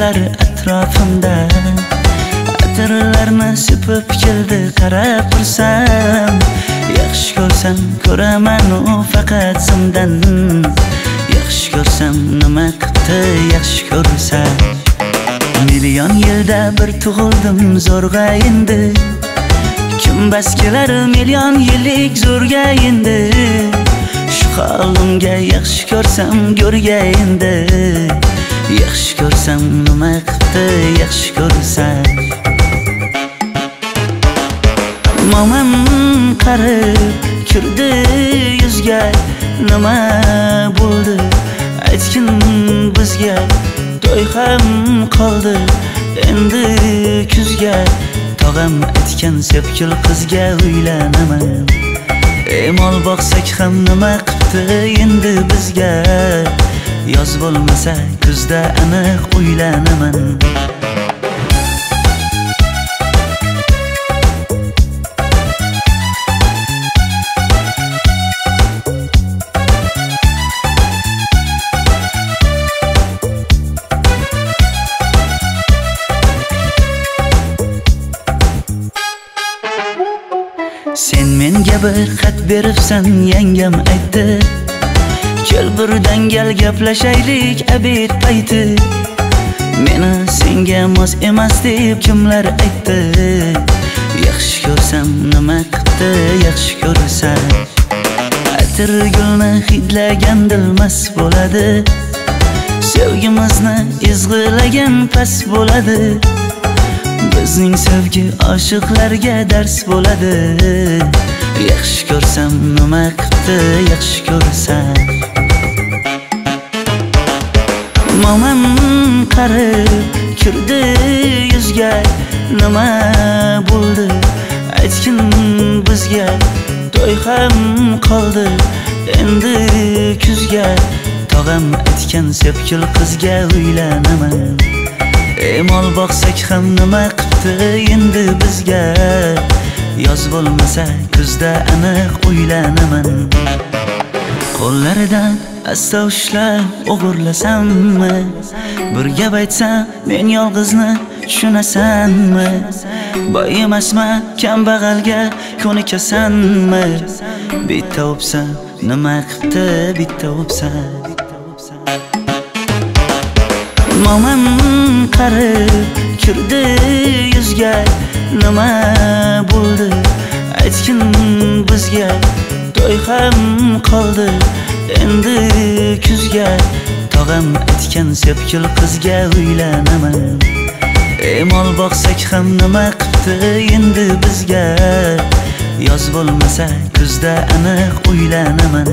boshqalar atrofimda. Atirlarni sepib keldi qarab tursam, yaxshi ko'rsam ko'raman u faqat simdan. Yaxshi ko'rsam nima qildi yaxshi ko'rsam. Million yilda bir tug'ildim zo'rg'a endi. Kim bas kelar million yillik zo'rga endi. Shu holimga yaxshi ko'rsam go'rga endi. Yaxshi ko'rsam nima qildi yaxshi ko'rsam. Momam qarib kirdi yuzga, nima bo'ldi aytgin bizga. To'y ham qoldi endi kuzga. Tog'am aytgan sepkil qizga uylanaman. Mol boqsak ham nima qildi endi bizga. Yoz bo'lmasa kuzda aniq uylanaman. Sen menga bir xat beribsan, yangam aytdi. Kel birdan gal gaplashaylik abid payti. Meni senga mos emas deb kimlar aytdi. Yaxshi ko'rsam nima qildi yaxshi ko'rsam. Atir gulni hidlagan dilmas bo'ladi. Sevgimizni izg'ilagan pas bo'ladi. Bizning sevgi oshiqlarga dars bo'ladi. Yaxshi ko'rsam nima qildi yaxshi ko'rsam. Momam qarib kirdi yuzga, nima bo'ldi aytgin bizga. To'y ham qoldi endi kuzga. Tog'am aytgan sepkil qizga uylanaman. Mol boqsak ham nima qildi endi bizga. Yoz bo'lmasa kuzda aniq uylanaman. Qo'llaridan asta ushlab o'g'irlasammi? Bir gap aytsam men yolg'izni tushunasanmi? Boy emasman kambag'alga ko'nikasanmi? Bitta o'psam nima qildi bitta o'psam. Momam qarib kirdi yuzga, nima bo'ldi aytgin bizga. To'y ham qoldi endi kuzga. Tog'am aytgan sepkil qizga uylanaman. Mol boqsak ham nima qildi endi bizga. Yoz bo'lmasa kuzda aniq uylanaman.